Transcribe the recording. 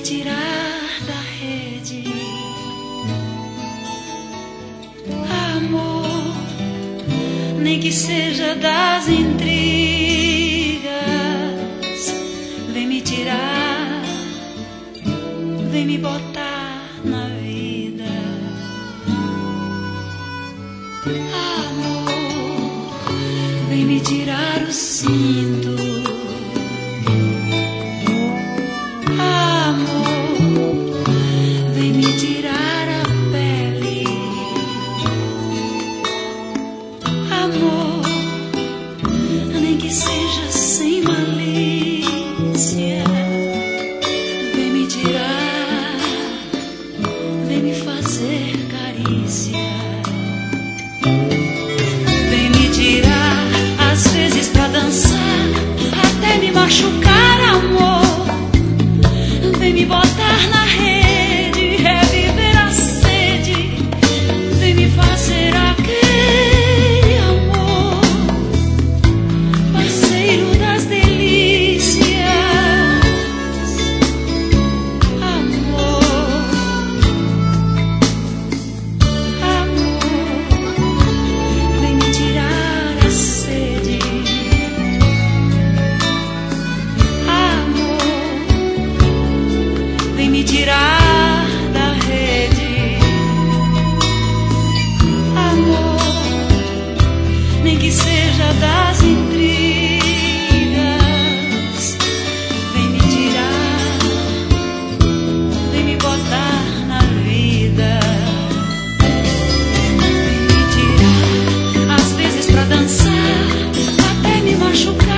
tirar da rede. Amor, nem que seja das intrigas, vem me tirar, vem me botar na vida. Amor, vem me tirar o cinto. Nem que seja sem malícia, vem me tirar, vem me fazer carícia. Vem me tirar, às vezes pra dançar, até me machucar, amor. Vem me botar na rede, reviver a sede, vem me fazer aquele me tirar da rede. Amor, nem que seja das intrigas, vem me tirar, vem me botar na vida. Vem me tirar, às vezes pra dançar, até me machucar.